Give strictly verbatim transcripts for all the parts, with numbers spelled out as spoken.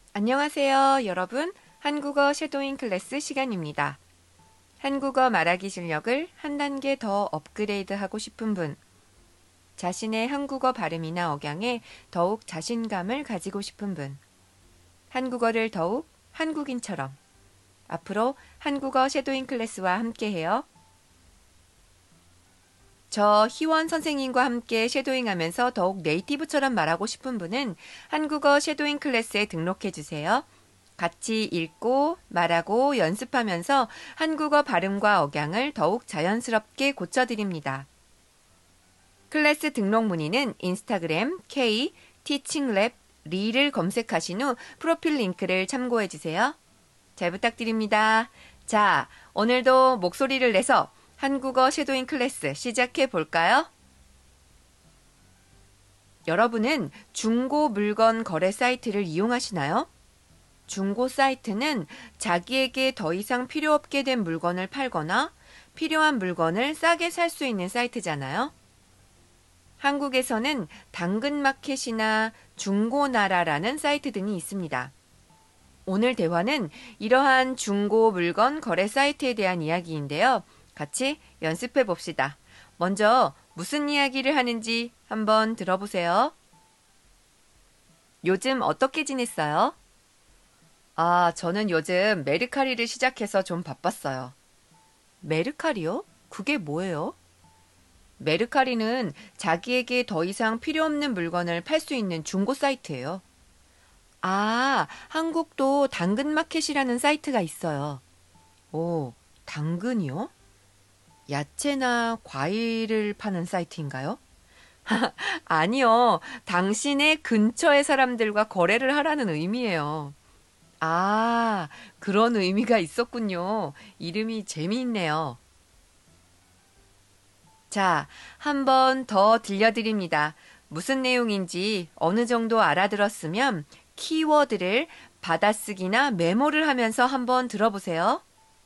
안녕하세요, 여러분. 한국어 섀도잉 클래스 시간입니다. 한국어 말하기 실력을 한 단계 더 업그레이드 하고 싶은 분, 자신의 한국어 발음이나 억양에 더욱 자신감을 가지고 싶은 분, 한국어를 더욱 한국인처럼 앞으로 한국어 섀도잉 클래스와 함께해요. 저 희원 선생님과 함께 섀도잉하면서 더욱 네이티브처럼 말하고 싶은 분은 한국어 섀도잉 클래스에 등록해 주세요. 같이 읽고 말하고 연습하면서 한국어 발음과 억양을 더욱 자연스럽게 고쳐드립니다. 클래스 등록 문의는 인스타그램 K 티칭랩 리를 검색하신 후 프로필 링크를 참고해 주세요. 잘 부탁드립니다. 자, 오늘도 목소리를 내서 한국어 섀도잉 클래스 시작해 볼까요? 여러분은 중고 물건 거래 사이트를 이용하시나요? 중고 사이트는 자기에게 더 이상 필요 없게 된 물건을 팔거나 필요한 물건을 싸게 살 수 있는 사이트잖아요. 한국에서는 당근마켓이나 중고나라라는 사이트 등이 있습니다. 오늘 대화는 이러한 중고 물건 거래 사이트에 대한 이야기인데요. 같이 연습해 봅시다. 먼저 무슨 이야기를 하는지 한번 들어보세요. 요즘 어떻게 지냈어요? 아, 저는 요즘 메르카리를 시작해서 좀 바빴어요. 메르카리요? 그게 뭐예요? 메르카리는 자기에게 더 이상 필요 없는 물건을 팔 수 있는 중고 사이트예요. 아, 한국도 당근마켓이라는 사이트가 있어요. 오, 당근이요? 야채나 과일을 파는 사이트인가요? 아니요. 당신의 근처의 사람들과 거래를 하라는 의미예요. 아, 그런 의미가 있었군요. 이름이 재미있네요. 자, 한 번 더 들려드립니다. 무슨 내용인지 어느 정도 알아들었으면 키워드를 받아쓰기나 메모를 하면서 한번 들어보세요.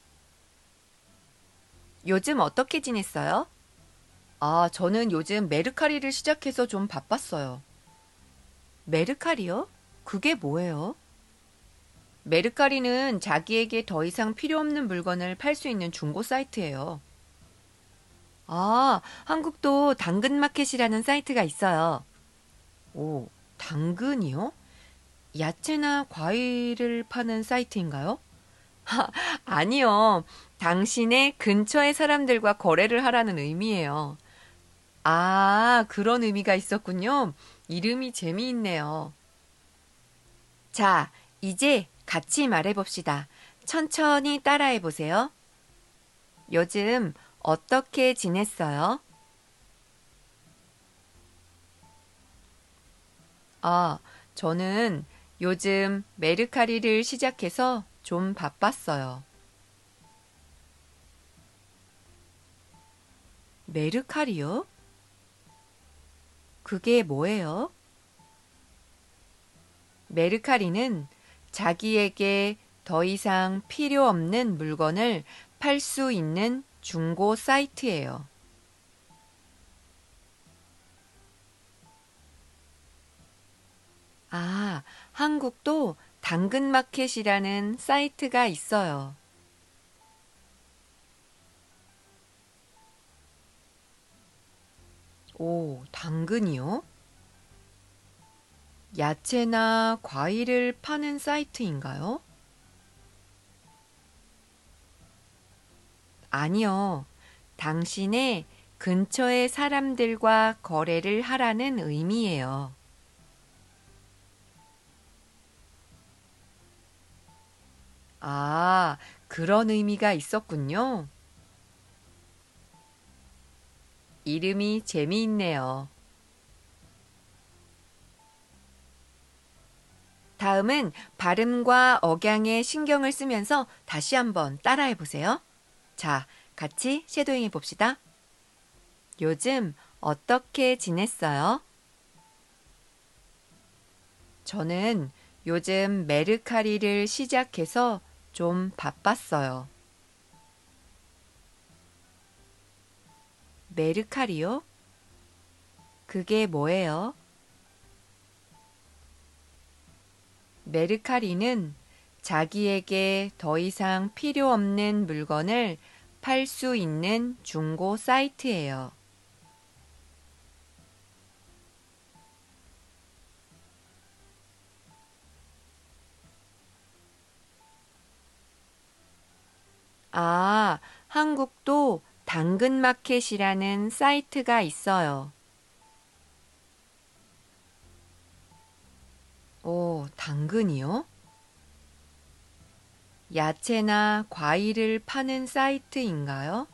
요즘 어떻게 지냈어요? 아, 저는 요즘 메르카리를 시작해서 좀 바빴어요. 메르카리요? 그게 뭐예요? 메르카리는 자기에게 더 이상 필요 없는 물건을 팔 수 있는 중고 사이트예요. 아, 한국도 당근마켓이라는 사이트가 있어요. 오, 당근이요? 야채나 과일을 파는 사이트인가요? 아니요. 당신의 근처의 사람들과 거래를 하라는 의미예요. 아, 그런 의미가 있었군요. 이름이 재미있네요. 자, 이제 같이 말해봅시다. 천천히 따라해보세요. 요즘 어떻게 지냈어요? 아, 저는 요즘 메르카리를 시작해서 좀 바빴어요. 메르카리요? 그게 뭐예요? 메르카리는 자기에게 더 이상 필요 없는 물건을 팔 수 있는 중고 사이트예요. 아, 한국도 당근마켓이라는 사이트가 있어요. 오, 당근이요? 야채나 과일을 파는 사이트인가요? 아니요. 당신의 근처의 사람들과 거래를 하라는 의미예요. 아, 그런 의미가 있었군요. 이름이 재미있네요. 다음은 발음과 억양에 신경을 쓰면서 다시 한번 따라해 보세요. 자, 같이 쉐도잉 해 봅시다. 요즘 어떻게 지냈어요? 저는 요즘 메르카리를 시작해서 좀 바빴어요. 메르카리요? 그게 뭐예요? 메르카리는 자기에게 더 이상 필요 없는 물건을 팔 수 있는 중고 사이트예요. 아, 한국도 당근마켓이라는 사이트가 있어요. 오, 당근이요? 야채나 과일을 파는 사이트인가요?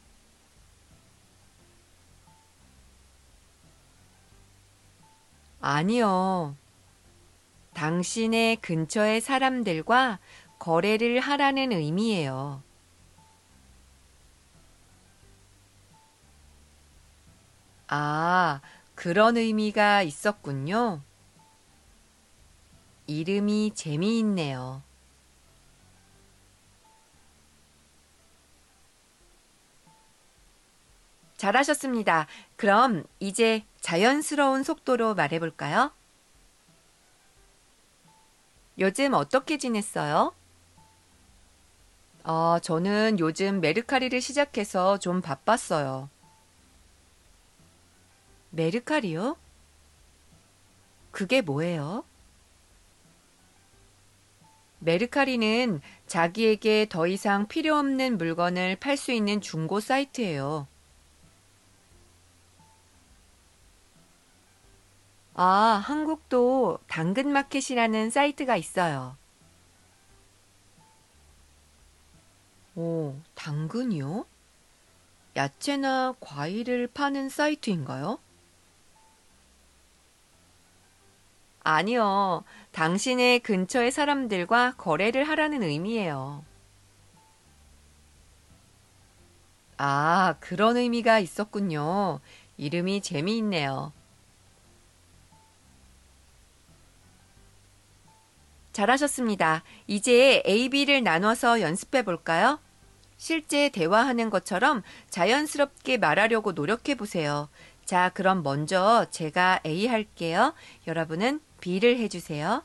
아니요. 당신의 근처의 사람들과 거래를 하라는 의미예요. 아, 그런 의미가 있었군요. 이름이 재미있네요. 잘하셨습니다. 그럼 이제 자연스러운 속도로 말해볼까요? 요즘 어떻게 지냈어요? 아, 저는 요즘 메르카리를 시작해서 좀 바빴어요. 메르카리요? 그게 뭐예요? 메르카리는 자기에게 더 이상 필요 없는 물건을 팔 수 있는 중고 사이트예요. 아, 한국도 당근마켓이라는 사이트가 있어요. 오, 당근이요? 야채나 과일을 파는 사이트인가요? 아니요. 당신의 근처의 사람들과 거래를 하라는 의미예요. 아, 그런 의미가 있었군요. 이름이 재미있네요. 잘하셨습니다. 이제 A, B를 나눠서 연습해 볼까요? 실제 대화하는 것처럼 자연스럽게 말하려고 노력해 보세요. 자, 그럼 먼저 제가 A 할게요. 여러분은 B를 해주세요.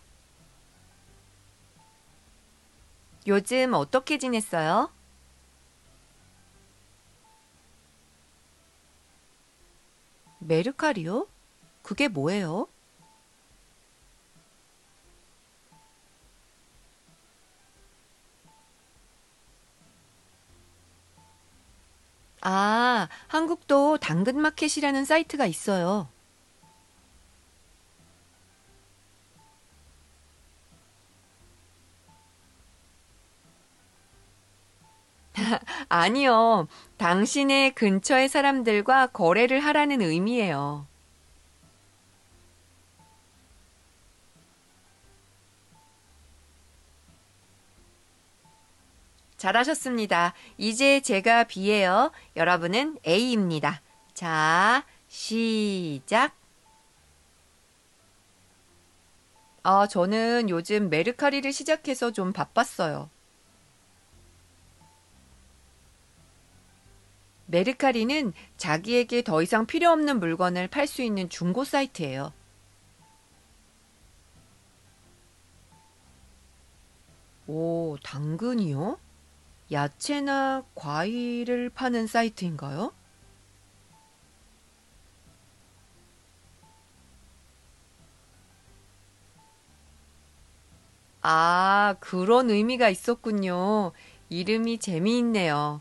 요즘 어떻게 지냈어요? 메르카리요? 그게 뭐예요? 아, 한국도 당근마켓이라는 사이트가 있어요. 아니요. 당신의 근처의 사람들과 거래를 하라는 의미예요. 잘하셨습니다. 이제 제가 B예요. 여러분은 A입니다. 자, 시작. 아, 저는 요즘 메르카리를 시작해서 좀 바빴어요. 메르카리는 자기에게 더 이상 필요 없는 물건을 팔 수 있는 중고 사이트예요. 오, 당근이요? 야채나 과일을 파는 사이트인가요? 아, 그런 의미가 있었군요. 이름이 재미있네요.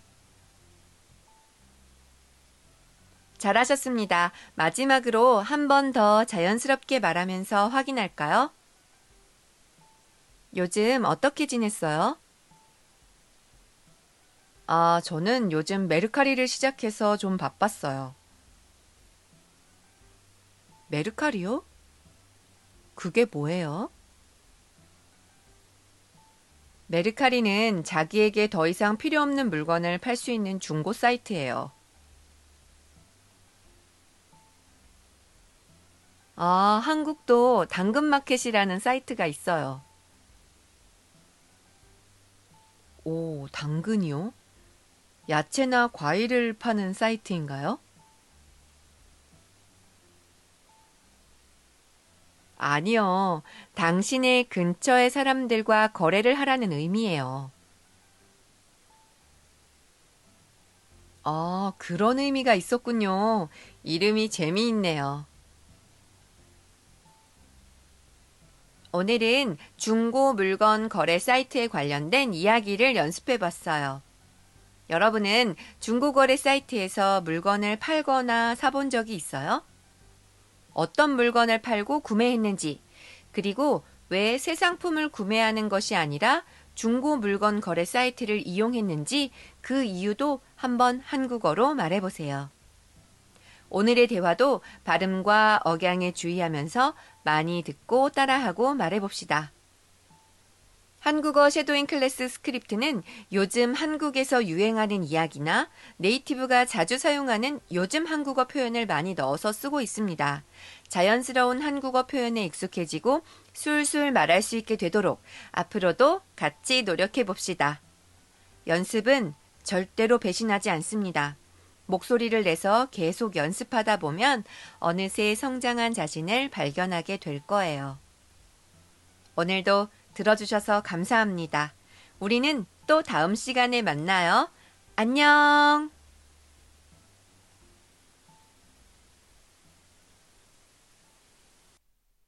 잘하셨습니다. 마지막으로 한 번 더 자연스럽게 말하면서 확인할까요? 요즘 어떻게 지냈어요? 아, 저는 요즘 메르카리를 시작해서 좀 바빴어요. 메르카리요? 그게 뭐예요? 메르카리는 자기에게 더 이상 필요 없는 물건을 팔 수 있는 중고 사이트예요. 아, 한국도 당근마켓이라는 사이트가 있어요. 오, 당근이요? 야채나 과일을 파는 사이트인가요? 아니요. 당신의 근처의 사람들과 거래를 하라는 의미예요. 아, 그런 의미가 있었군요. 이름이 재미있네요. 오늘은 중고 물건 거래 사이트에 관련된 이야기를 연습해 봤어요. 여러분은 중고거래 사이트에서 물건을 팔거나 사본 적이 있어요? 어떤 물건을 팔고 구매했는지, 그리고 왜 새 상품을 구매하는 것이 아니라 중고 물건 거래 사이트를 이용했는지 그 이유도 한번 한국어로 말해보세요. 오늘의 대화도 발음과 억양에 주의하면서 많이 듣고 따라하고 말해봅시다. 한국어 섀도잉 클래스 스크립트는 요즘 한국에서 유행하는 이야기나 네이티브가 자주 사용하는 요즘 한국어 표현을 많이 넣어서 쓰고 있습니다. 자연스러운 한국어 표현에 익숙해지고 술술 말할 수 있게 되도록 앞으로도 같이 노력해 봅시다. 연습은 절대로 배신하지 않습니다. 목소리를 내서 계속 연습하다 보면 어느새 성장한 자신을 발견하게 될 거예요. 오늘도 들어주셔서 감사합니다. 우리는 또 다음 시간에 만나요. 안녕!